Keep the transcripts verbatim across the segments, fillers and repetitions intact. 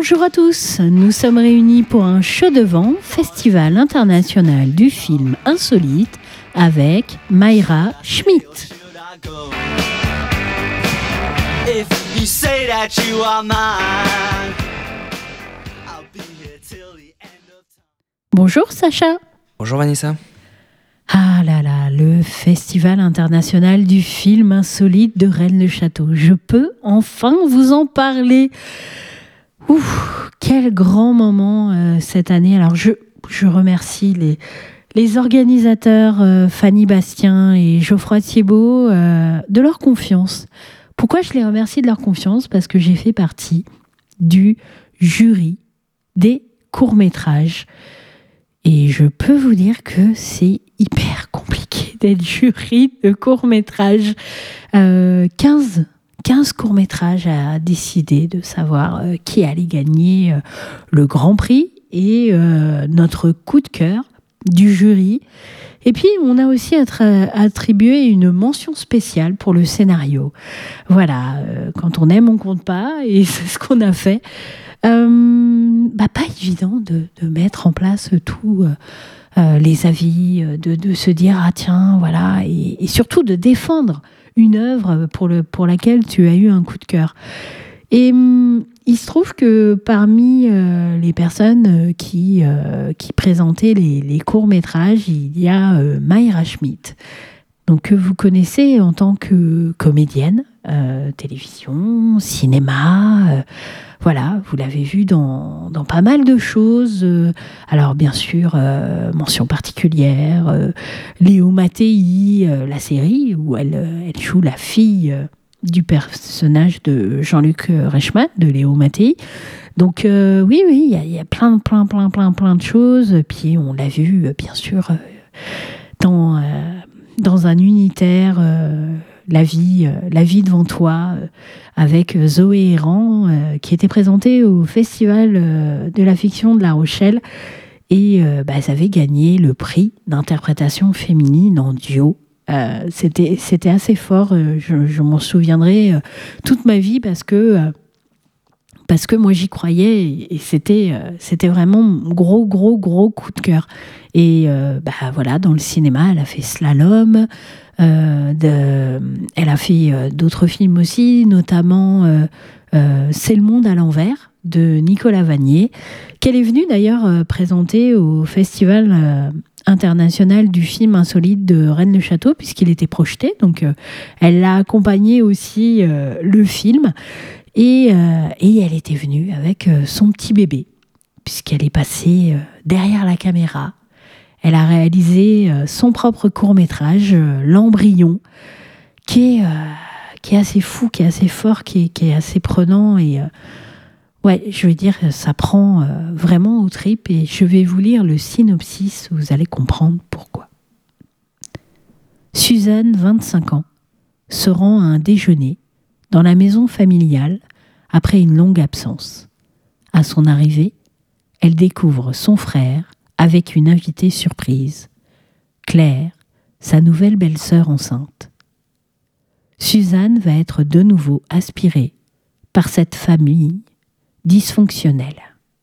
Bonjour à tous, nous sommes réunis pour un show de vent, Festival international du film insolite avec Mayra Schmidt. Bonjour Sacha. Bonjour Vanessa. Ah là là, le Festival international du film insolite de Rennes-le-Château. Je peux enfin vous en parler. Ouf, quel grand moment euh, cette année. Alors je, je remercie les, les organisateurs euh, Fanny Bastien et Geoffroy Thiebaud euh, de leur confiance. Pourquoi je les remercie de leur confiance ? Parce que j'ai fait partie du jury des courts-métrages. Et je peux vous dire que c'est hyper compliqué d'être jury de courts-métrages. Euh, quinze, quinze courts-métrages à décider de savoir euh, qui allait gagner euh, le Grand Prix et euh, notre coup de cœur du jury. Et puis, on a aussi attra- attribué une mention spéciale pour le scénario. Voilà, euh, quand on aime, on compte pas, et c'est ce qu'on a fait. Euh, bah, pas évident de, de mettre en place tous euh, euh, les avis, de, de se dire ah tiens voilà et, et surtout de défendre une œuvre pour, le, pour laquelle tu as eu un coup de cœur. Et hum, il se trouve que parmi euh, les personnes qui, euh, qui présentaient les, les courts-métrages, il y a euh, Mayra Schmidt, donc, que vous connaissez en tant que comédienne, euh, télévision, cinéma. Euh, voilà, vous l'avez vue dans, dans pas mal de choses. Euh, alors, bien sûr, euh, mention particulière, euh, Léo Mattei, euh, la série où elle, elle joue la fille euh, du personnage de Jean-Luc Reichmann, de Léo Mattei. Donc, euh, oui, oui, il y a, y a plein, plein, plein, plein, plein de choses. Puis, on l'a vu, bien sûr, euh, dans... Euh, dans un unitaire, euh, la vie, euh, la vie devant toi, euh, avec Zoé Héran, euh, qui était présentée au Festival euh, de la fiction de La Rochelle. Et euh, bah, ça avait gagné le prix d'interprétation féminine en duo. Euh, c'était, c'était assez fort, euh, je, je m'en souviendrai euh, toute ma vie parce que, euh, parce que moi j'y croyais et, et c'était, euh, c'était vraiment gros, gros, gros coup de cœur. Et euh, bah, voilà, dans le cinéma, elle a fait Slalom, euh, de, elle a fait euh, d'autres films aussi, notamment euh, euh, C'est le monde à l'envers, de Nicolas Vanier, qu'elle est venue d'ailleurs euh, présenter au Festival euh, international du film insolite de Rennes-le-Château, puisqu'il était projeté. Donc, euh, elle l'a accompagné aussi, euh, le film. Et, euh, et elle était venue avec euh, son petit bébé, puisqu'elle est passée euh, derrière la caméra. Elle a réalisé euh, son propre court-métrage, euh, L'Embryon, qui est, euh, qui est assez fou, qui est assez fort, qui est, qui est assez prenant. Et euh, ouais, je veux dire, ça prend euh, vraiment aux tripes. Et je vais vous lire le synopsis, vous allez comprendre pourquoi. Suzanne, vingt-cinq ans, se rend à un déjeuner dans la maison familiale après une longue absence. À son arrivée, elle découvre son frère avec une invitée surprise, Claire, sa nouvelle belle-sœur enceinte. Suzanne va être de nouveau aspirée par cette famille dysfonctionnelle.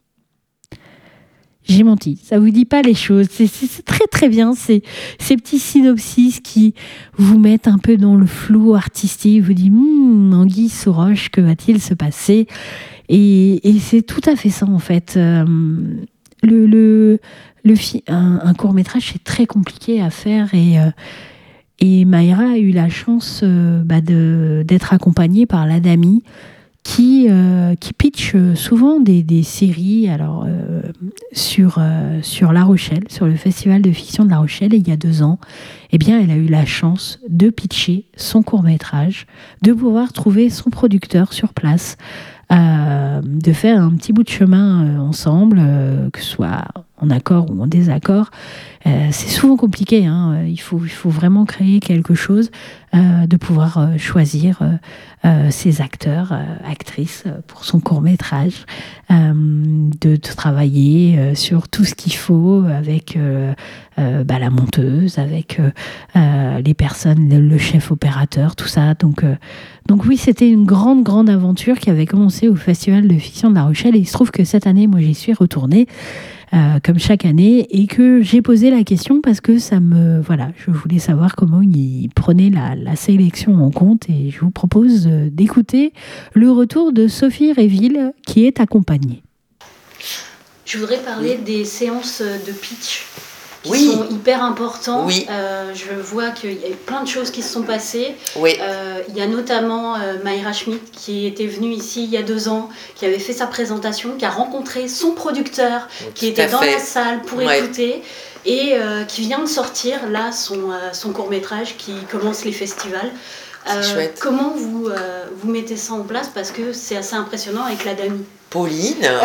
J'ai menti, ça vous dit pas les choses, c'est, c'est, c'est très très bien, c'est, ces petits synopsis qui vous mettent un peu dans le flou artistique, vous dites hm, anguille sous roche, que va-t-il se passer ? et, et c'est tout à fait ça en fait. Euh, le, le, le fi- un, un court-métrage c'est très compliqué à faire et, euh, et Mayra a eu la chance euh, bah de, d'être accompagnée par l'Adami qui, euh, qui pitch souvent des, des séries alors, euh, sur, euh, sur La Rochelle, sur le Festival de fiction de La Rochelle. Et il y a deux ans, eh bien, elle a eu la chance de pitcher son court-métrage, de pouvoir trouver son producteur sur place, euh, de faire un petit bout de chemin euh, ensemble, euh, que ce soit en accord ou en désaccord. Euh, c'est souvent compliqué, hein. il, faut, il faut vraiment créer quelque chose, euh, de pouvoir euh, choisir euh, euh, ses acteurs, euh, actrices pour son court-métrage, euh, de, de travailler euh, sur tout ce qu'il faut avec euh, euh, bah, la monteuse, avec euh, euh, les personnes, le, le chef opérateur, tout ça. Donc, euh, donc oui, c'était une grande, grande aventure qui avait commencé au Festival de fiction de La Rochelle. Et il se trouve que cette année, moi, j'y suis retournée. Euh, comme chaque année, et que j'ai posé la question parce que ça me... Voilà, je voulais savoir comment ils prenaient la, la sélection en compte, et je vous propose d'écouter le retour de Sophie Réville, qui est accompagnée. Je voudrais parler oui. des séances de pitch qui oui. sont hyper importantes. Oui. Euh, je vois qu'il y a plein de choses qui se sont passées. Oui. Euh, il y a notamment euh, Mayra Schmidt qui était venue ici il y a deux ans, qui avait fait sa présentation, qui a rencontré son producteur, oui, qui était dans fait. la salle pour ouais. écouter, et euh, qui vient de sortir là son, euh, son court-métrage qui commence les festivals. C'est euh, chouette. Comment vous, euh, vous mettez ça en place, parce que c'est assez impressionnant avec la Dami. Pauline. euh,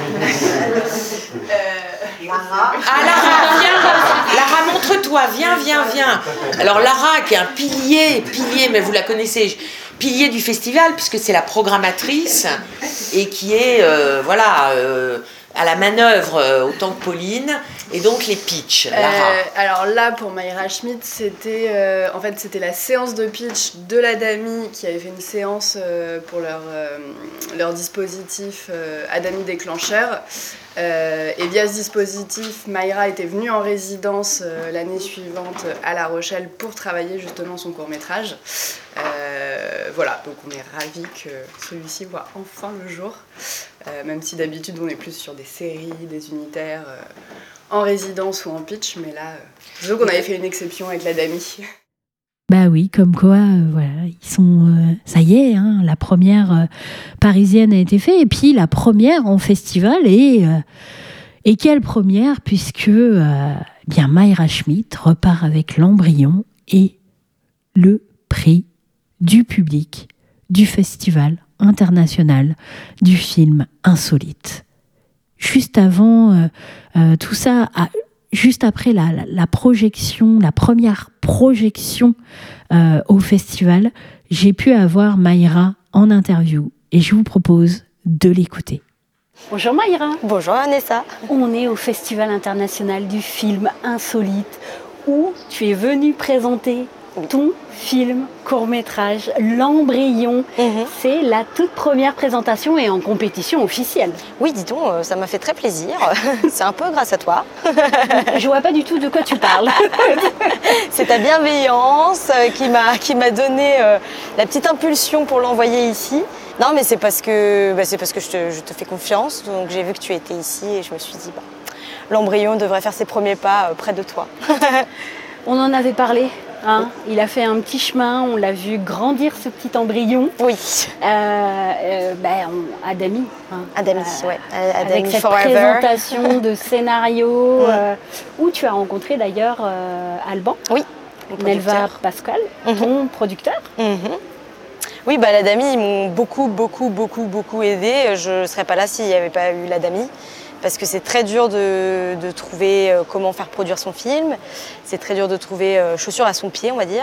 Lara. Ah Lara, viens. Lara, montre-toi, viens, viens, viens. Alors Lara, qui est un pilier, pilier, mais vous la connaissez, pilier du festival, puisque c'est la programmatrice, et qui est, euh, voilà, euh, à la manœuvre euh, autant que Pauline. Et donc les pitchs, Lara. Euh, alors là, pour Mayra Schmidt, c'était euh, en fait c'était la séance de pitch de la Dami qui avait fait une séance euh, pour leur euh, leur dispositif euh, Adami déclencheur. Euh, et via ce dispositif, Mayra était venue en résidence euh, l'année suivante à La Rochelle pour travailler justement son court-métrage. Euh, voilà, donc on est ravis que celui-ci voit enfin le jour, euh, même si d'habitude on est plus sur des séries, des unitaires euh, en résidence ou en pitch, mais là, euh, je veux qu'on avait fait une exception avec la Dami. Bah oui, comme quoi, euh, voilà, ils sont, euh, ça y est, hein, la première euh, parisienne a été faite, et puis la première en festival, et, euh, et quelle première, puisque euh, bien Mayra Schmidt repart avec l'embryon et le prix du public du Festival international du film insolite. Juste avant euh, euh, tout ça, à, juste après la, la, la projection, la première projection euh, au festival, j'ai pu avoir Mayra en interview, et je vous propose de l'écouter. Bonjour Mayra. Bonjour Vanessa. On est au Festival international du film insolite, où tu es venue présenter ton film court-métrage L'Embryon. Mmh. C'est la toute première présentation et en compétition officielle. Oui, dis donc, ça m'a fait très plaisir. C'est un peu grâce à toi. Je vois pas du tout de quoi tu parles. C'est ta bienveillance qui m'a, qui m'a donné euh, la petite impulsion pour l'envoyer ici. Non, mais c'est parce que, bah, c'est parce que je te, je te fais confiance. Donc j'ai vu que tu étais ici et je me suis dit, bah, L'Embryon devrait faire ses premiers pas euh, près de toi. On en avait parlé. Hein, il a fait un petit chemin, on l'a vu grandir, ce petit embryon. Oui. Euh, euh, ben, on, Adami. Hein, Adami, euh, ouais. Adami avec cette forever. présentation de scénario, ouais. euh, où tu as rencontré d'ailleurs euh, Alban. Oui. Nelva Pascal, mm-hmm. ton producteur. Mm-hmm. Oui, bah, l'Adami, ils m'ont beaucoup, beaucoup, beaucoup, beaucoup aidé. Je ne serais pas là s'il n'y avait pas eu l'Adami. Parce que c'est très dur de, de trouver comment faire produire son film. C'est très dur de trouver euh, chaussures à son pied, on va dire.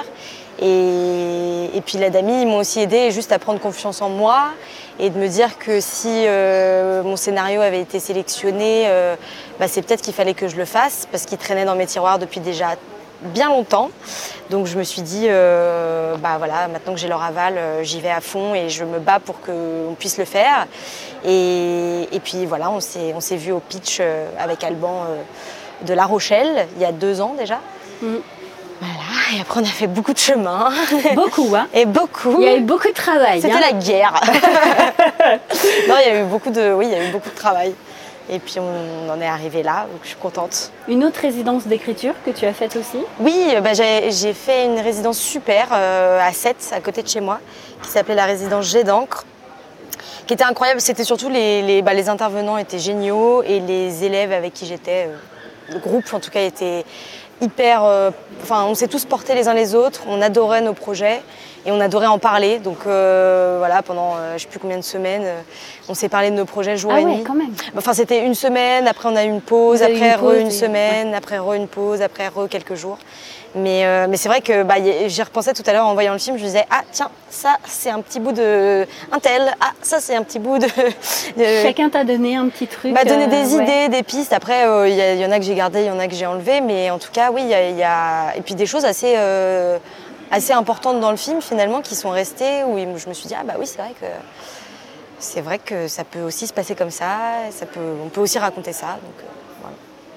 Et, et puis l'Adami, ils m'ont aussi aidé juste à prendre confiance en moi et de me dire que si euh, mon scénario avait été sélectionné, euh, bah, c'est peut-être qu'il fallait que je le fasse parce qu'il traînait dans mes tiroirs depuis déjà bien longtemps. Donc je me suis dit, euh, bah voilà, maintenant que j'ai leur aval, euh, j'y vais à fond et je me bats pour qu'on puisse le faire. Et, et puis voilà, on s'est, on s'est vu au pitch euh, avec Alban euh, de La Rochelle, il y a deux ans déjà. Mmh. Voilà, et après on a fait beaucoup de chemin. Beaucoup, hein. Et beaucoup. Il y a eu beaucoup de travail. C'était hein. la guerre. Non, il y a eu beaucoup de, oui, il y a eu beaucoup de travail. Et puis on en est arrivé là, donc je suis contente. Une autre résidence d'écriture que tu as faite aussi ? Oui, bah j'ai, j'ai fait une résidence super euh, à Sète, à côté de chez moi, qui s'appelait la résidence Jet d'encre, qui était incroyable. C'était surtout les, les, bah, les intervenants étaient géniaux et les élèves avec qui j'étais, euh, le groupe en tout cas, était hyper... Euh, enfin, on s'est tous portés les uns les autres, on adorait nos projets et on adorait en parler. Donc euh, voilà, pendant euh, je ne sais plus combien de semaines, euh, on s'est parlé de nos projets jour ah et ouais, nuit. Quand même. Enfin, c'était une semaine, après on a eu une pause, après une, re pause une et... semaine, ouais. après re une pause, après re quelques jours. Mais, euh, mais c'est vrai que bah, j'y repensais tout à l'heure en voyant le film, je me disais ah tiens, ça c'est un petit bout de un tel, ah ça c'est un petit bout de... de... Chacun t'a donné un petit truc. M'a donné des euh, idées, ouais. des pistes. Après, il euh, y, y en a que j'ai gardé, il y en a que j'ai enlevé, mais en tout cas oui, il y, y a... Et puis des choses assez, euh, assez importantes dans le film finalement qui sont restées, où je me suis dit ah bah oui c'est vrai que... C'est vrai que ça peut aussi se passer comme ça, ça peut, on peut aussi raconter ça. Donc, euh, voilà.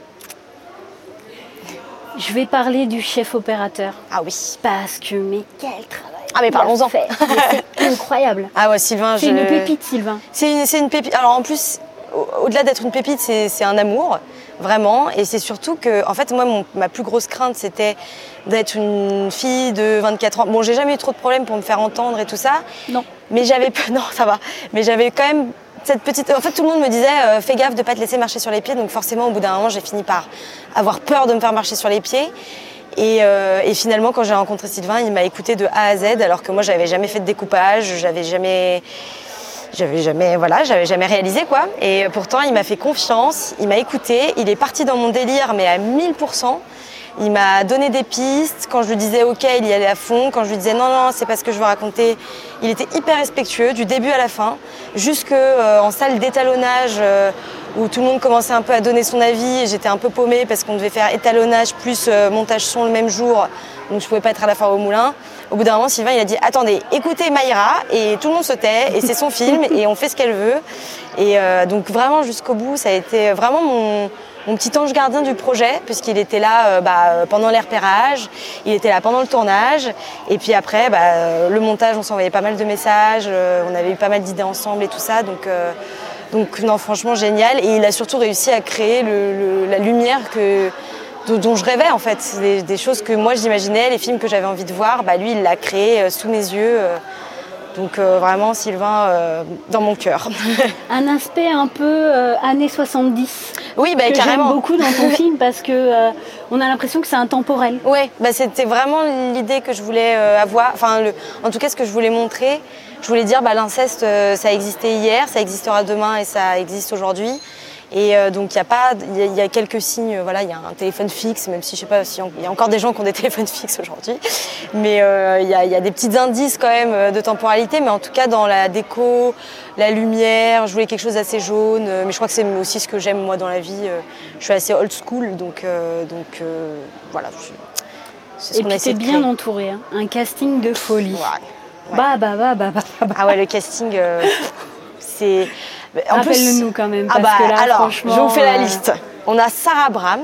Je vais parler du chef opérateur. Ah oui. Parce que, mais quel travail. Ah mais parlons-en. C'est incroyable. Ah ouais, Sylvain. C'est je... une pépite, Sylvain. C'est une, c'est une pépite. Alors en plus, au-delà d'être une pépite, c'est, c'est un amour, vraiment. Et c'est surtout que, en fait, moi, mon, ma plus grosse crainte, c'était d'être une fille de vingt-quatre ans. Bon, j'ai jamais eu trop de problèmes pour me faire entendre et tout ça. Non. Mais j'avais... Non, ça va. Mais j'avais quand même... Cette petite... En fait, tout le monde me disait euh, fais gaffe de ne pas te laisser marcher sur les pieds. Donc forcément, au bout d'un moment, j'ai fini par avoir peur de me faire marcher sur les pieds. Et, euh, et finalement, quand j'ai rencontré Sylvain, il m'a écoutée de A à Z, alors que moi, j'avais jamais fait de découpage, j'avais jamais... J'avais jamais, voilà, j'avais jamais réalisé quoi. Et pourtant, il m'a fait confiance, il m'a écoutée, il est parti dans mon délire, mais à mille pour cent. Il m'a donné des pistes. Quand je lui disais OK, il y allait à fond. Quand je lui disais non, non, c'est pas ce que je veux raconter, il était hyper respectueux du début à la fin. Jusque euh, en salle d'étalonnage euh, où tout le monde commençait un peu à donner son avis. J'étais un peu paumée parce qu'on devait faire étalonnage plus euh, montage son le même jour. Donc je pouvais pas être à la fin au moulin. Au bout d'un moment, Sylvain il a dit attendez, écoutez Mayra, et tout le monde se tait et c'est son film et on fait ce qu'elle veut. Et euh, donc vraiment jusqu'au bout, ça a été vraiment mon Mon petit ange gardien du projet, puisqu'il était là euh, bah, pendant les repérages, il était là pendant le tournage, et puis après, bah, le montage, on s'envoyait pas mal de messages, euh, on avait eu pas mal d'idées ensemble et tout ça, donc, euh, donc non, franchement génial. Et il a surtout réussi à créer le, le, la lumière que, dont, dont je rêvais en fait, des, des choses que moi j'imaginais, les films que j'avais envie de voir, bah, lui il l'a créé euh, sous mes yeux. Euh, Donc euh, vraiment, Sylvain, euh, dans mon cœur. Un aspect un peu euh, années soixante-dix. Oui, bah, que carrément. J'aime beaucoup dans ton film parce que euh, on a l'impression que c'est intemporel. Oui, bah, c'était vraiment l'idée que je voulais euh, avoir. Enfin, le, en tout cas, ce que je voulais montrer. Je voulais dire, bah, l'inceste, euh, ça existait hier, ça existera demain et ça existe aujourd'hui. Et euh, donc il y a pas, il y, y a quelques signes. Euh, voilà, il y a un téléphone fixe, même si je sais pas si il y a encore des gens qui ont des téléphones fixes aujourd'hui. Mais il euh, y, y a des petits indices quand même de temporalité. Mais en tout cas dans la déco, la lumière, je voulais quelque chose d'assez jaune. Mais je crois que c'est aussi ce que j'aime moi dans la vie. Je suis assez old school, donc euh, donc euh, voilà. Je, c'est ce Et puis t'es bien entouré, hein. Un casting de folie. Ouais, ouais. Bah bah bah bah bah. bah. Ah ouais, le casting, euh, c'est. Rappelle-le-nous quand même, parce ah bah, que là, alors, franchement... je vous fais la euh... liste. On a Sarah Brahms,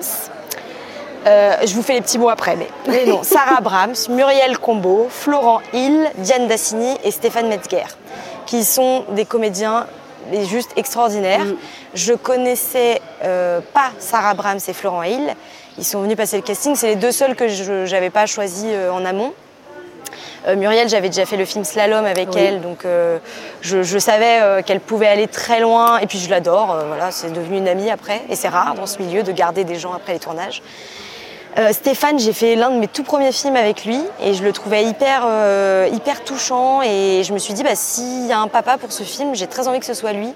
euh, je vous fais les petits mots après, mais, mais non. Sarah Brahms, Muriel Combeau, Florent Hill, Diane Dassigny et Stéphane Metzger, qui sont des comédiens juste extraordinaires. Mm. Je connaissais euh, pas Sarah Brahms et Florent Hill. Ils sont venus passer le casting. C'est les deux seuls que je n'avais pas choisis euh, en amont. Euh, Muriel, j'avais déjà fait le film Slalom avec oui. elle, donc euh, je, je savais euh, qu'elle pouvait aller très loin. Et puis je l'adore, euh, voilà, c'est devenu une amie après. Et c'est rare dans ce milieu de garder des gens après les tournages. Euh, Stéphane, j'ai fait l'un de mes tout premiers films avec lui et je le trouvais hyper, euh, hyper touchant. Et je me suis dit, bah, s'il y a un papa pour ce film, j'ai très envie que ce soit lui.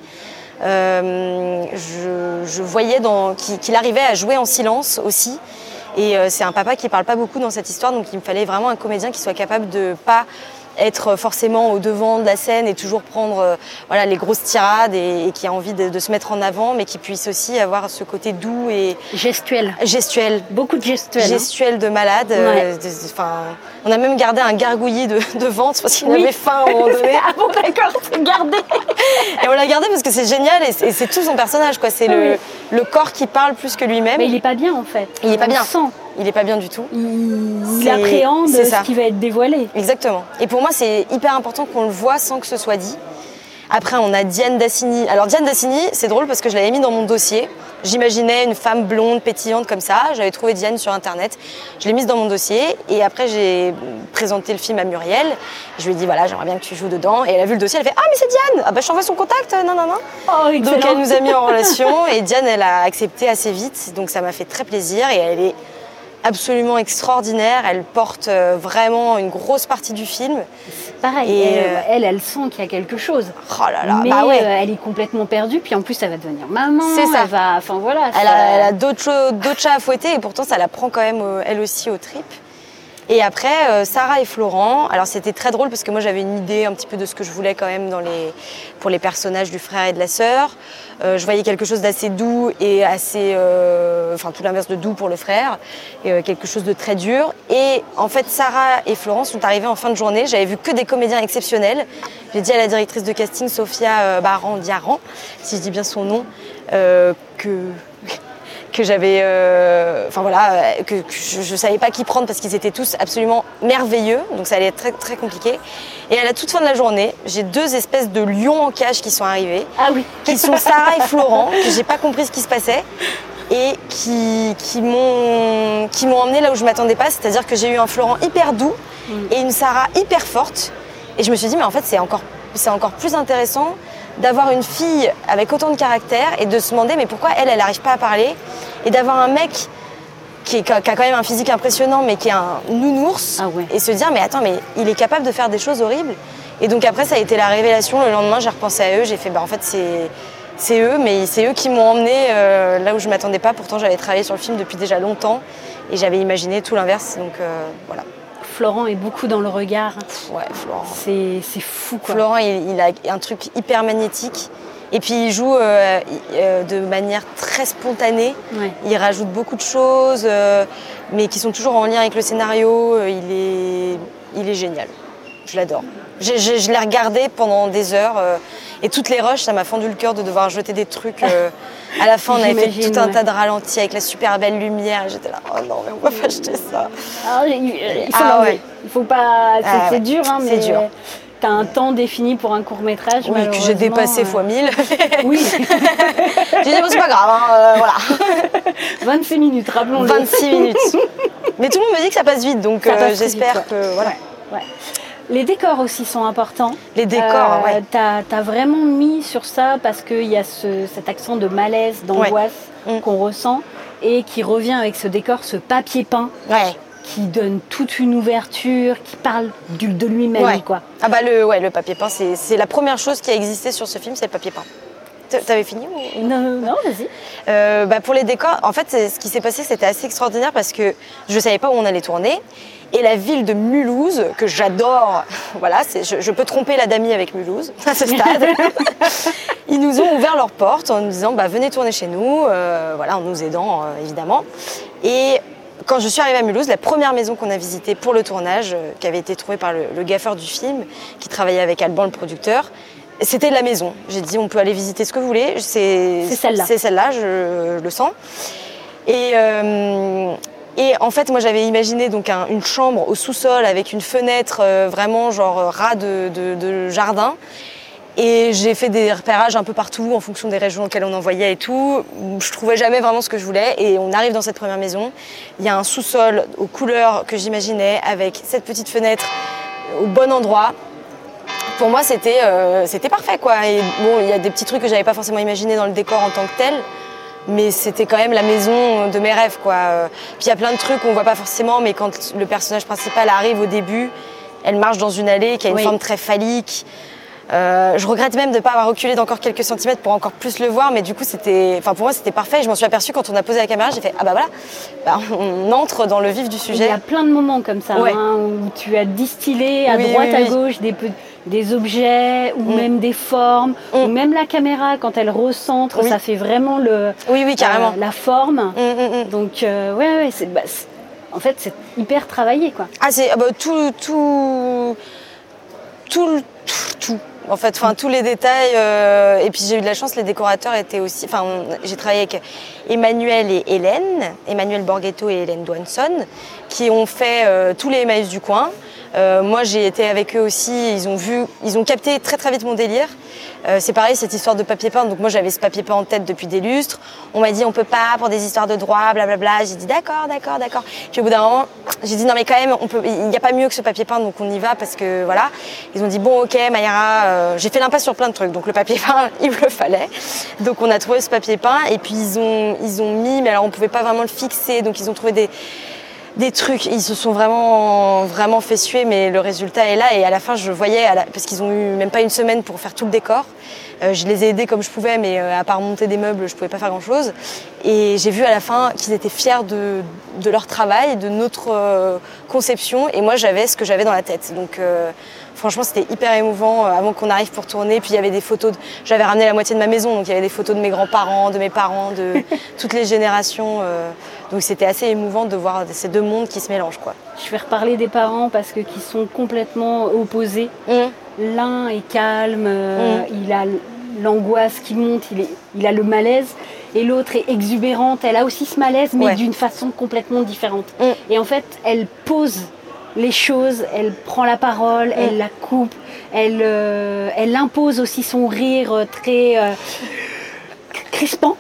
Euh, je, je voyais dans, qu'il, qu'il arrivait à jouer en silence aussi. Et euh, c'est un papa qui ne parle pas beaucoup dans cette histoire, donc il me fallait vraiment un comédien qui soit capable de ne pas être forcément au devant de la scène et toujours prendre euh, voilà, les grosses tirades et, et qui a envie de, de se mettre en avant, mais qui puisse aussi avoir ce côté doux et... Gestuel. Gestuel. Beaucoup de gestuel. Gestuel hein. de malade. Ouais. Euh, de, de, on a même gardé un gargouillis de, de ventre parce qu'il oui. avait faim à un moment donné. Ah bon, d'accord, c'est gardé. Et on l'a gardé parce que c'est génial et c'est, et c'est tout son personnage, quoi. C'est oui. le, le corps qui parle plus que lui-même. Mais il n'est pas bien en fait. Il n'est pas bien. Sent. Il n'est pas bien du tout. Il, il appréhende ce qui va être dévoilé. Exactement. Et pour moi, c'est hyper important qu'on le voit sans que ce soit dit. Après, on a Diane Dassigny. Alors, Diane Dassigny, c'est drôle parce que je l'avais mis dans mon dossier. J'imaginais une femme blonde, pétillante comme ça. J'avais trouvé Diane sur Internet. Je l'ai mise dans mon dossier. Et après, j'ai présenté le film à Muriel. Je lui ai dit, voilà, j'aimerais bien que tu joues dedans. Et elle a vu le dossier. Elle fait, ah, mais c'est Diane. Ah, bah, je t'envoie son contact. Non, non, non. Oh, excellent. Donc, elle nous a mis en relation. Et Diane, elle a accepté assez vite. Donc, ça m'a fait très plaisir. Et elle est absolument extraordinaire. Elle porte euh, vraiment une grosse partie du film. Pareil, Et, elle, euh, elle, elle sent qu'il y a quelque chose. Oh là là, mais bah ouais. euh, elle est complètement perdue, puis en plus, elle va devenir maman. C'est ça. Elle va, enfin voilà. Elle ça... a, elle a d'autres, choses, d'autres chats à fouetter et pourtant ça la prend quand même euh, elle aussi aux tripes. Et après, euh, Sarah et Florent, alors c'était très drôle parce que moi j'avais une idée un petit peu de ce que je voulais quand même dans les, pour les personnages du frère et de la sœur. Euh, je voyais quelque chose d'assez doux et assez, euh, enfin tout l'inverse de doux pour le frère, et, euh, quelque chose de très dur. Et en fait, Sarah et Florent sont arrivés en fin de journée. J'avais vu que des comédiens exceptionnels. J'ai dit à la directrice de casting, Sophia euh, Baran-Diaran, si je dis bien son nom, euh, que... que j'avais, euh, enfin voilà, que, que je ne savais pas qui prendre parce qu'ils étaient tous absolument merveilleux, donc ça allait être très très compliqué. Et à la toute fin de la journée, j'ai deux espèces de lions en cage qui sont arrivés, ah oui. qui sont Sarah et Florent, que j'ai pas compris ce qui se passait et qui, qui m'ont qui m'ont emmené là où je m'attendais pas, c'est-à-dire que j'ai eu un Florent hyper doux mm. et une Sarah hyper forte, et je me suis dit mais en fait c'est encore c'est encore plus intéressant d'avoir une fille avec autant de caractère et de se demander mais pourquoi elle, elle n'arrive pas à parler, et d'avoir un mec qui, est, qui a quand même un physique impressionnant mais qui est un nounours, ah ouais. et se dire mais attends mais il est capable de faire des choses horribles. Et donc après ça a été la révélation. Le lendemain j'ai repensé à eux, j'ai fait bah en fait c'est, c'est eux, mais c'est eux qui m'ont emmené euh, là où je ne m'attendais pas. Pourtant j'avais travaillé sur le film depuis déjà longtemps et j'avais imaginé tout l'inverse, donc euh, voilà. Florent est beaucoup dans le regard. Ouais, Florent. C'est, c'est fou, quoi. Florent, il, il a un truc hyper magnétique. Et puis, il joue euh, euh, de manière très spontanée. Ouais. Il rajoute beaucoup de choses, euh, mais qui sont toujours en lien avec le scénario. Il est, il est génial. Je l'adore. Je, je, je l'ai regardé pendant des heures. Euh, et toutes les rushs, ça m'a fendu le cœur de devoir jeter des trucs. Euh, à la fin, on avait fait tout un ouais. tas de ralentis avec la super belle lumière. J'étais là, oh non, mais on va pas acheter ça. Alors, il, il faut ah, l'enlever. ouais. Il faut pas. C'est, ah, c'est ouais. dur, hein, c'est mais dur. T'as un temps défini pour un court métrage. Oui, que j'ai dépassé euh... fois mille. Oui. J'ai dit, bon, c'est pas grave, hein, euh, voilà. vingt-six minutes, rappelons-le. vingt-six minutes. Mais tout le monde me dit que ça passe vite, donc euh, passe j'espère vite, ouais. que. Voilà. Ouais. Ouais. Les décors aussi sont importants. Les décors, euh, ouais. T'as, t'as vraiment mis sur ça parce qu'il y a ce, cet accent de malaise, d'angoisse ouais. mmh. qu'on ressent et qui revient avec ce décor, ce papier peint. Ouais. Qui donne toute une ouverture, qui parle du, de lui-même, ouais. quoi. Ah bah le, ouais, le papier peint, c'est, c'est la première chose qui a existé sur ce film, c'est le papier peint. T'avais fini ou... Non, non, vas-y. Euh, bah pour les décors, en fait, ce qui s'est passé, c'était assez extraordinaire parce que je ne savais pas où on allait tourner. Et la ville de Mulhouse, que j'adore, voilà, c'est, je, je peux tromper la damie avec Mulhouse à ce stade. Ils nous ont ouvert leurs portes en nous disant bah, venez tourner chez nous, euh, voilà, en nous aidant euh, évidemment. Et quand je suis arrivée à Mulhouse, la première maison qu'on a visitée pour le tournage, euh, qui avait été trouvée par le, le gaffeur du film, qui travaillait avec Alban, le producteur, c'était la maison. J'ai dit on peut aller visiter ce que vous voulez, c'est, c'est celle-là, c'est celle-là je, je le sens. Et, euh, et en fait, moi j'avais imaginé donc un, une chambre au sous-sol avec une fenêtre euh, vraiment genre ras de, de, de jardin. Et j'ai fait des repérages un peu partout en fonction des régions auxquelles on envoyait et tout. Je trouvais jamais vraiment ce que je voulais. Et on arrive dans cette première maison. Il y a un sous-sol aux couleurs que j'imaginais avec cette petite fenêtre au bon endroit. Pour moi, c'était, euh, c'était parfait, quoi. Et bon, il y a des petits trucs que j'avais pas forcément imaginés dans le décor en tant que tel. Mais c'était quand même la maison de mes rêves, quoi. Puis il y a plein de trucs qu'on voit pas forcément, mais quand le personnage principal arrive au début, elle marche dans une allée qui a une oui. forme très phallique. Euh, je regrette même de ne pas avoir reculé d'encore quelques centimètres pour encore plus le voir, mais du coup, c'était, enfin pour moi, c'était parfait. Je m'en suis aperçue quand on a posé la caméra, j'ai fait ah bah voilà, bah, on entre dans le vif du sujet. Il y a plein de moments comme ça, ouais. hein, où tu as distillé à oui, droite, oui, à gauche des, des objets ou mm. même des formes, mm. ou même la caméra quand elle recentre, oui. ça fait vraiment le, oui, oui, carrément. Euh, la forme. Mm, mm, mm. Donc euh, ouais, ouais, c'est, bah, c'est, en fait, c'est hyper travaillé, quoi. Ah c'est bah, tout, tout, tout, tout, tout. En fait, enfin, tous les détails. Euh, et puis j'ai eu de la chance, les décorateurs étaient aussi. Enfin, j'ai travaillé avec Emmanuel et Hélène, Emmanuel Borghetto et Hélène Douanson, qui ont fait euh, tous les Emmaüs du coin. Euh, moi, j'ai été avec eux aussi. Ils ont vu, ils ont capté très très vite mon délire. Euh, c'est pareil, cette histoire de papier peint. Donc moi, j'avais ce papier peint en tête depuis des lustres. On m'a dit on peut pas pour des histoires de droit, blablabla. J'ai dit d'accord, d'accord, d'accord. Puis au bout d'un moment, j'ai dit non mais quand même, on peut. Il n'y a pas mieux que ce papier peint, donc on y va parce que voilà. Ils ont dit bon ok, Mayara. Euh, j'ai fait l'impasse sur plein de trucs, donc le papier peint, il me le fallait. Donc on a trouvé ce papier peint et puis ils ont ils ont mis, mais alors on pouvait pas vraiment le fixer, donc ils ont trouvé des des trucs, ils se sont vraiment, vraiment fait suer, mais le résultat est là. Et à la fin, je voyais, à la, parce qu'ils ont eu même pas une semaine pour faire tout le décor. Euh, je les ai aidés comme je pouvais, mais euh, à part monter des meubles, je pouvais pas faire grand-chose. Et j'ai vu à la fin qu'ils étaient fiers de, de leur travail, de notre euh, conception. Et moi, j'avais ce que j'avais dans la tête. Donc, euh, franchement, c'était hyper émouvant euh, avant qu'on arrive pour tourner. Puis il y avait des photos. De... J'avais ramené la moitié de ma maison, donc il y avait des photos de mes grands-parents, de mes parents, de toutes les générations. Euh... Donc c'était assez émouvant de voir ces deux mondes qui se mélangent, quoi. Je vais reparler des parents parce que qui sont complètement opposés. Mmh. L'un est calme, euh, mmh. il a l'angoisse qui monte, il, est, il a le malaise. Et l'autre est exubérante, elle a aussi ce malaise, mais ouais. d'une façon complètement différente. Mmh. Et en fait, elle pose les choses, elle prend la parole, mmh. elle la coupe, elle, euh, elle impose aussi son rire très euh, crispant.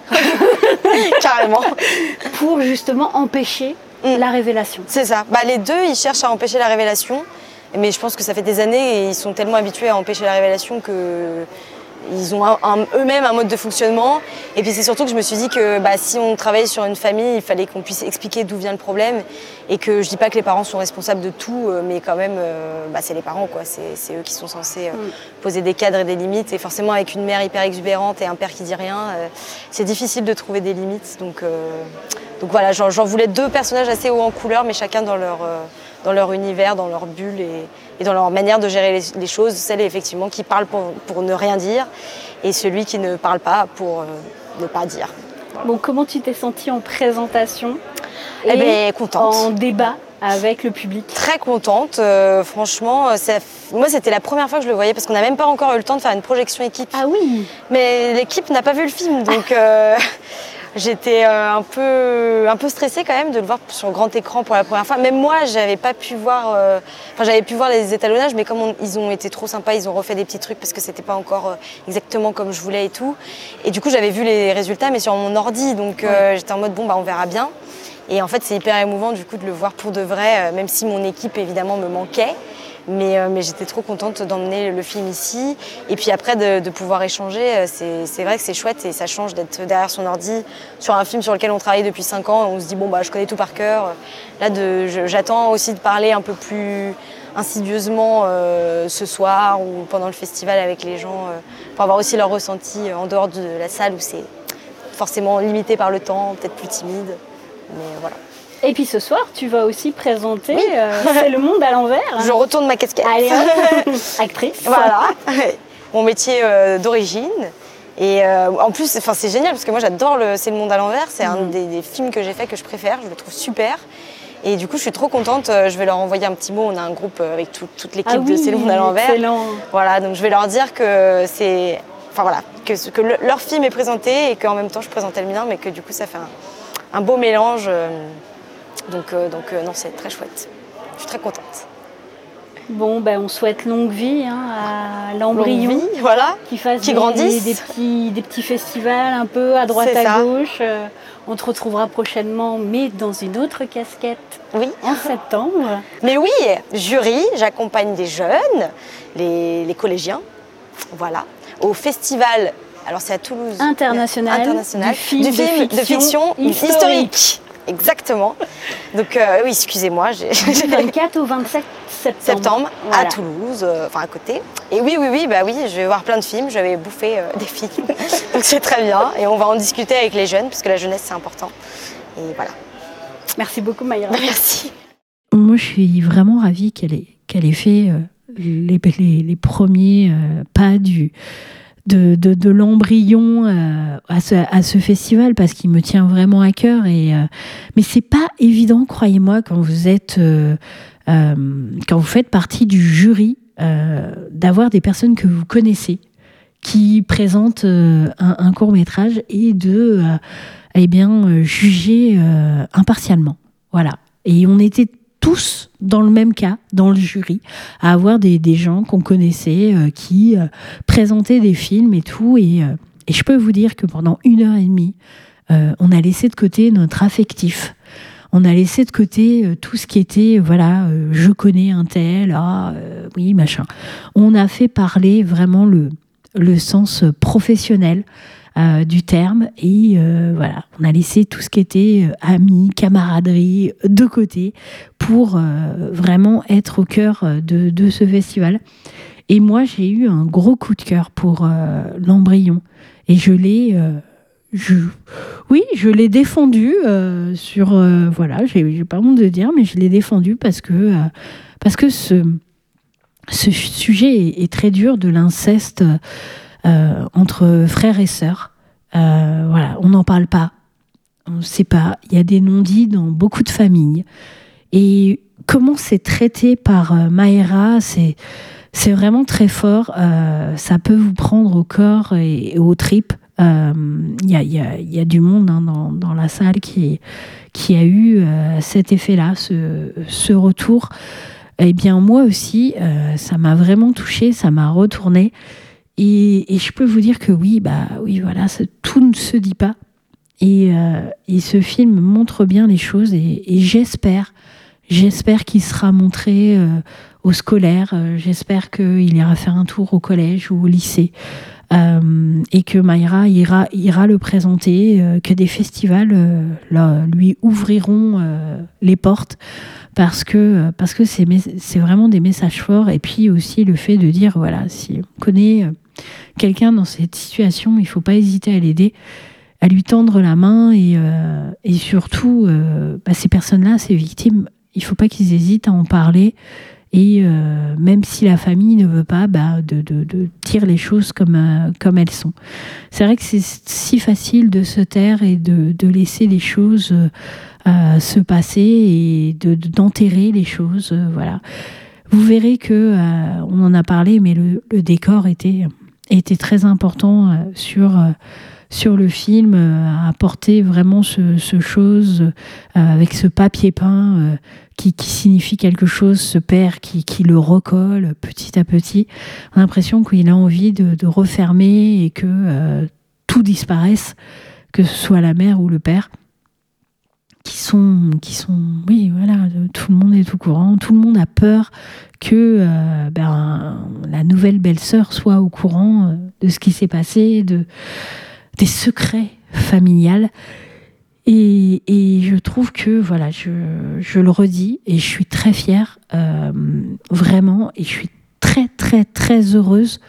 Carrément. Pour justement empêcher mmh. la révélation. C'est ça. Bah, les deux, ils cherchent à empêcher la révélation, mais je pense que ça fait des années et ils sont tellement habitués à empêcher la révélation que... Ils ont un, un, eux-mêmes un mode de fonctionnement. Et puis c'est surtout que je me suis dit que bah, si on travaille sur une famille, il fallait qu'on puisse expliquer d'où vient le problème. Et que je dis pas que les parents sont responsables de tout, mais quand même, euh, bah, c'est les parents, quoi. C'est, c'est eux qui sont censés euh, mm. poser des cadres et des limites. Et forcément, avec une mère hyper exubérante et un père qui dit rien, euh, c'est difficile de trouver des limites. Donc, euh, donc voilà, j'en, j'en voulais deux personnages assez hauts en couleur, mais chacun dans leur... Euh, dans leur univers, dans leur bulle et, et dans leur manière de gérer les, les choses. Celle effectivement qui parle pour, pour ne rien dire et celui qui ne parle pas pour euh, ne pas dire. Voilà. Bon, comment tu t'es sentie en présentation et eh ben, contente. En débat avec le public? Très contente, euh, franchement. Ça, moi, c'était la première fois que je le voyais parce qu'on n'a même pas encore eu le temps de faire une projection équipe. Ah oui. Mais l'équipe n'a pas vu le film, donc... Euh, J'étais euh, un peu, un peu stressée quand même de le voir sur grand écran pour la première fois. Même moi, j'avais pas pu voir, euh, enfin j'avais pu voir les étalonnages, mais comme on, ils ont été trop sympas, ils ont refait des petits trucs parce que c'était pas encore euh, exactement comme je voulais et tout. Et du coup, j'avais vu les résultats, mais sur mon ordi, donc euh, ouais. j'étais en mode bon bah on verra bien. Et en fait, c'est hyper émouvant du coup de le voir pour de vrai, euh, même si mon équipe évidemment me manquait. Mais, euh, mais j'étais trop contente d'emmener le film ici. Et puis après, de, de pouvoir échanger, c'est, c'est vrai que c'est chouette et ça change d'être derrière son ordi sur un film sur lequel on travaille depuis cinq ans. On se dit, bon, bah, je connais tout par cœur. Là, de, je, j'attends aussi de parler un peu plus insidieusement euh, ce soir ou pendant le festival avec les gens euh, pour avoir aussi leur ressenti en dehors de la salle où c'est forcément limité par le temps, peut-être plus timide. Mais voilà. Et puis ce soir, tu vas aussi présenter oui. euh, C'est le monde à l'envers. Hein. Je retourne ma casquette. Allez, actrice. Voilà, mon métier euh, d'origine. Et euh, en plus, c'est génial parce que moi j'adore le C'est le monde à l'envers. C'est mmh. un des, des films que j'ai fait que je préfère. Je le trouve super. Et du coup, je suis trop contente. Je vais leur envoyer un petit mot. On a un groupe avec tout, toute l'équipe ah oui, de C'est le monde à l'envers. Excellent. Voilà, donc je vais leur dire que c'est, enfin voilà, que, que le, leur film est présenté et qu'en même temps je présentais le mien, mais que du coup ça fait un, un beau mélange. Euh, Donc, euh, donc euh, non, c'est très chouette. Je suis très contente. Bon, ben, on souhaite longue vie hein, à l'embryon. Longue vie, voilà. Qui fasse qui des, grandisse. Des, des, petits, des petits festivals un peu à droite, c'est à ça. Gauche. Euh, on te retrouvera prochainement, mais dans une autre casquette. Oui. En septembre. Mais oui, jury, j'accompagne des jeunes, les, les collégiens, voilà, au festival. Alors c'est à Toulouse. International. International. Du film, du film de, de fiction, de fiction historique. historique. Exactement. Donc euh, oui, excusez-moi. J'ai... Du vingt-quatre au vingt-sept septembre. Septembre, voilà. À Toulouse, enfin euh, à côté. Et oui, oui, oui, bah oui, je vais voir plein de films. Je vais bouffer euh, des films. Donc c'est très bien. Et on va en discuter avec les jeunes, parce que la jeunesse, c'est important. Et voilà. Merci beaucoup, Mayra. Merci. Moi, je suis vraiment ravie qu'elle ait, qu'elle ait fait euh, les, les, les premiers euh, pas du... De, de, de l'embryon euh, à, ce, à ce festival parce qu'il me tient vraiment à cœur et, euh, mais c'est pas évident, croyez-moi, quand vous êtes euh, euh, quand vous faites partie du jury euh, d'avoir des personnes que vous connaissez qui présentent euh, un, un court-métrage et de euh, eh bien, euh, juger euh, impartialement. Voilà. Et on était tous dans le même cas, dans le jury, à avoir des, des gens qu'on connaissait euh, qui euh, présentaient des films et tout. Et, euh, et je peux vous dire que pendant une heure et demie, euh, on a laissé de côté notre affectif. On a laissé de côté euh, tout ce qui était, voilà, euh, je connais un tel, ah, euh, oui, machin. On a fait parler vraiment le, le sens professionnel euh, du terme. Et euh, voilà, on a laissé tout ce qui était euh, amis, camaraderie de côté pour euh, vraiment être au cœur de, de ce festival. Et moi, j'ai eu un gros coup de cœur pour euh, l'embryon. Et je l'ai... Euh, Je, oui, je l'ai défendu euh, sur euh, voilà, j'ai, j'ai pas honte de dire, mais je l'ai défendu parce que euh, parce que ce ce sujet est, est très dur, de l'inceste euh, entre frères et sœurs. Euh, voilà, on n'en parle pas, on ne sait pas. Il y a des non-dits dans beaucoup de familles. Et comment c'est traité par euh, Maïra, c'est c'est vraiment très fort. Euh, ça peut vous prendre au corps et, et aux tripes. Il euh, y, a, y, a, y a du monde hein, dans, dans la salle qui, qui a eu euh, cet effet-là, ce, ce retour. Eh bien, moi aussi, euh, ça m'a vraiment touchée, ça m'a retournée. Et, et je peux vous dire que oui, bah, oui voilà, ça, tout ne se dit pas. Et, euh, et ce film montre bien les choses. Et, et j'espère, j'espère qu'il sera montré euh, aux scolaires. Euh, j'espère qu'il ira faire un tour au collège ou au lycée. Euh, et que Maïra ira, ira le présenter, euh, que des festivals euh, là, lui ouvriront euh, les portes parce que, parce que c'est, c'est vraiment des messages forts. Et puis aussi le fait de dire, voilà, si on connaît quelqu'un dans cette situation, il ne faut pas hésiter à l'aider, à lui tendre la main et, euh, et surtout, euh, bah, ces personnes-là, ces victimes, il ne faut pas qu'ils hésitent à en parler. Et euh, même si la famille ne veut pas, bah, de, de, de dire les choses comme, euh, comme elles sont. C'est vrai que c'est si facile de se taire et de, de laisser les choses euh, se passer et de, de, d'enterrer les choses. Euh, voilà. Vous verrez que, euh, on en a parlé, mais le, le décor était, était très important euh, sur... Euh, sur le film, euh, apporter vraiment ce, ce chose euh, avec ce papier peint euh, qui, qui signifie quelque chose, ce père qui, qui le recolle petit à petit. On a l'impression qu'il a envie de, de refermer et que euh, tout disparaisse, que ce soit la mère ou le père, qui sont, qui sont, oui, voilà, tout le monde est au courant, tout le monde a peur que euh, ben, la nouvelle belle-sœur soit au courant de ce qui s'est passé, de des secrets familiales. Et, et je trouve que, voilà, je, je le redis, et je suis très fière, euh, vraiment, et je suis très, très, très heureuse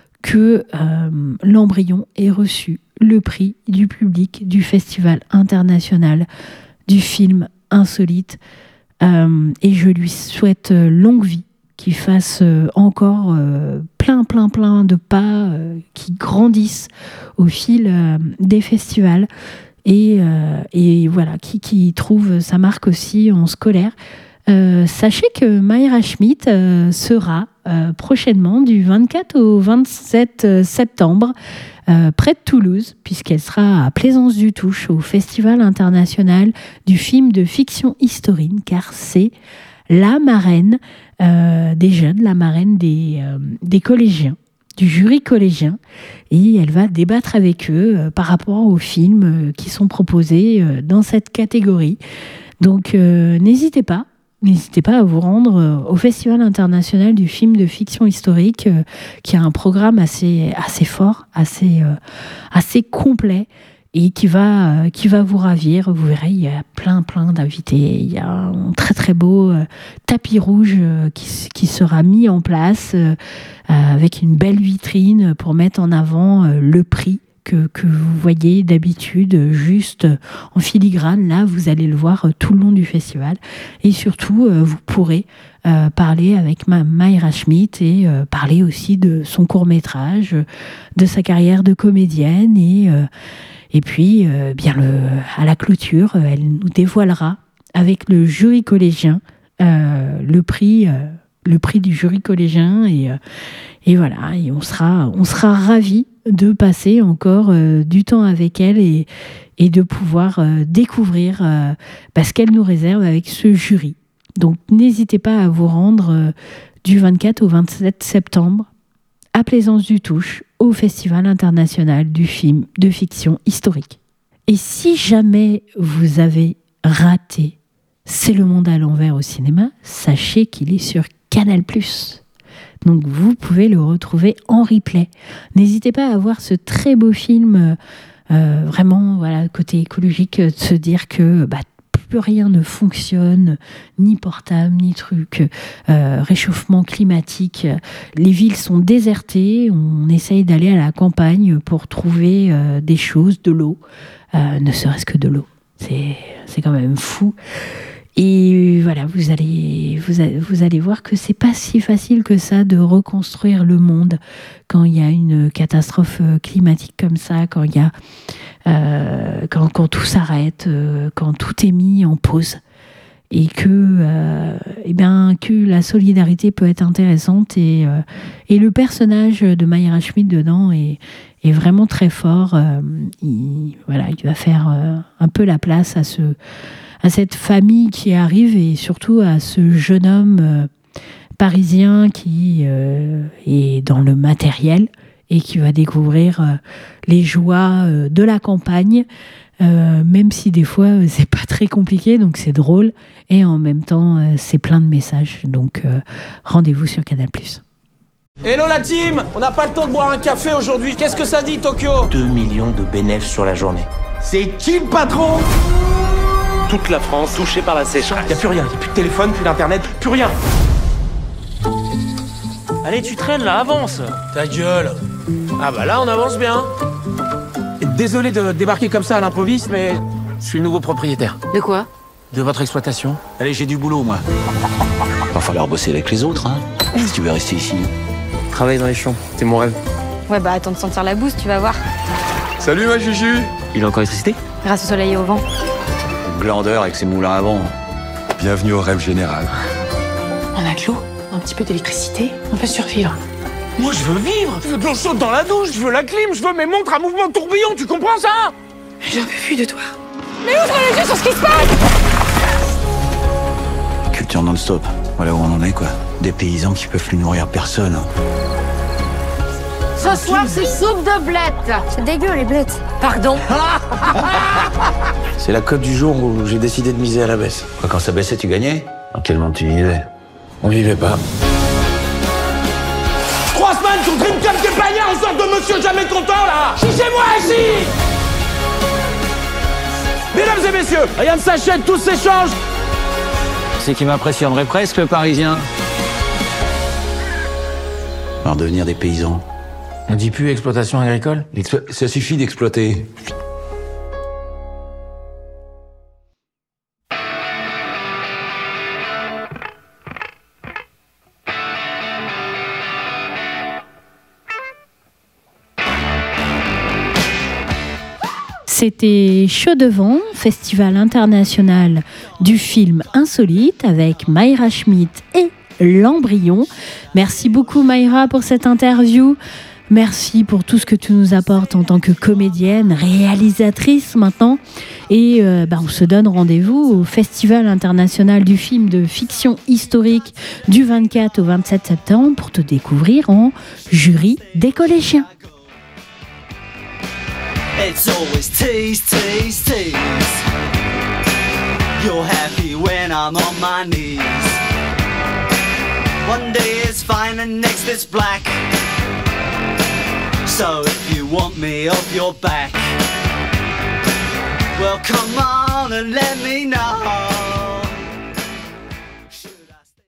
que euh, l'embryon ait reçu le prix du public du Festival international du film insolite. Euh, et je lui souhaite longue vie, qu'il fasse euh, encore euh, plein, plein, plein de pas, euh, qui grandissent au fil euh, des festivals et, euh, et voilà, qui, qui trouve sa marque aussi en scolaire. Euh, sachez que Maïra Schmidt euh, sera euh, prochainement du vingt-quatre au vingt-sept septembre euh, près de Toulouse, puisqu'elle sera à Plaisance-du-Touche au Festival international du film de fiction historique, car c'est la marraine euh, des jeunes, la marraine des, euh, des collégiens, du jury collégien, et elle va débattre avec eux euh, par rapport aux films euh, qui sont proposés euh, dans cette catégorie. Donc euh, n'hésitez pas, n'hésitez pas à vous rendre euh, au Festival international du film de fiction historique, euh, qui a un programme assez, assez fort, assez, euh, assez complet, et qui va, euh, qui va vous ravir. Vous verrez, il y a plein, plein d'invités. Il y a un très, très beau euh, tapis rouge euh, qui, qui sera mis en place euh, avec une belle vitrine pour mettre en avant euh, le prix que, que vous voyez d'habitude juste en filigrane. Là, vous allez le voir euh, tout le long du festival. Et surtout, euh, vous pourrez euh, parler avec Ma- Maïra Schmidt et euh, parler aussi de son court-métrage, de sa carrière de comédienne et... Euh, Et puis, euh, bien le, à la clôture, euh, elle nous dévoilera avec le jury collégien euh, le prix, euh, le prix du jury collégien et, euh, et voilà. Et on sera, on sera ravis de passer encore euh, du temps avec elle et, et de pouvoir euh, découvrir euh, bah, ce qu'elle nous réserve avec ce jury. Donc, n'hésitez pas à vous rendre euh, du vingt-quatre au vingt-sept septembre à Plaisance-du-Touche, au Festival international du film de fiction historique. Et si jamais vous avez raté C'est le monde à l'envers au cinéma, sachez qu'il est sur Canal plus. Donc vous pouvez le retrouver en replay. N'hésitez pas à voir ce très beau film, euh, vraiment, voilà, côté écologique, de se dire que bah, plus rien ne fonctionne, ni portable, ni truc, euh, réchauffement climatique. Les villes sont désertées, on essaye d'aller à la campagne pour trouver euh, des choses, de l'eau, euh, ne serait-ce que de l'eau. C'est, c'est quand même fou. Et voilà, vous allez, vous, allez, vous allez voir que c'est pas si facile que ça de reconstruire le monde quand il y a une catastrophe climatique comme ça, quand il y a, euh, quand, quand tout s'arrête, euh, quand tout est mis en pause, et que, euh, eh bien, que la solidarité peut être intéressante et, euh, et le personnage de Mayra Schmidt dedans est, est vraiment très fort. Euh, il, voilà, il va faire euh, un peu la place à ce à cette famille qui arrive et surtout à ce jeune homme euh, parisien qui euh, est dans le matériel et qui va découvrir euh, les joies euh, de la campagne, euh, même si des fois euh, c'est pas très compliqué, donc c'est drôle et en même temps euh, c'est plein de messages. Donc euh, rendez-vous sur Canal plus. Hello la team! On n'a pas le temps de boire un café aujourd'hui, qu'est-ce que ça dit Tokyo? deux millions de bénéfices sur la journée. C'est qui le patron? Toute la France touchée par la sécheresse. Y'a plus rien, y'a plus de téléphone, plus d'internet, plus rien. Allez, tu traînes là, avance. Ta gueule. Ah bah là, on avance bien. Désolé de débarquer comme ça à l'improviste, mais je suis le nouveau propriétaire. De quoi? De votre exploitation. Allez, j'ai du boulot, moi. Va falloir bosser avec les autres, hein, si tu veux rester ici. Travailler dans les champs, c'est mon rêve. Ouais, bah attends de sentir la bouse, tu vas voir. Salut ma Juju. Il a encore l'électricité? Grâce au soleil et au vent. Glandeur avec ses moulins à vent. Bienvenue au rêve général. On a de l'eau, un petit peu d'électricité, on peut survivre. Moi, je veux vivre. Je veux de l'eau chaude dans la douche, je veux la clim, je veux mes montres à mouvement de tourbillon, tu comprends ça? J'en peux plus de toi. Mais ouvre les yeux sur ce qui se passe! Culture non-stop. Voilà où on en est, quoi. Des paysans qui peuvent plus nourrir personne. Ce soir, c'est soupe de blettes. C'est dégueu, les blettes. Pardon. C'est la cote du jour où j'ai décidé de miser à la baisse. Quoi, quand ça baissait, tu gagnais? Dans quel monde tu vivais? On vivait pas. Trois semaines sur Dreamcast des pagnards en sorte de monsieur jamais content, là. Chichez-moi ici. Mesdames et messieurs, rien ne s'achète, tout s'échange. C'est qui m'impressionnerait presque, le Parisien. Alors devenir des paysans. On dit plus exploitation agricole? Ça suffit d'exploiter. C'était Chaud Devant, festival international du film insolite avec Mayra Schmidt et L'Embryon. Merci beaucoup Mayra pour cette interview. Merci pour tout ce que tu nous apportes en tant que comédienne, réalisatrice maintenant. Et euh, bah, on se donne rendez-vous au Festival international du film de fiction historique du vingt-quatre au vingt-sept septembre pour te découvrir en jury des collégiens. It's always tease, tease, tease. You're happy when I'm on my knees. One day it's fine and next it's black. So if you want me off your back, well come on and let me know.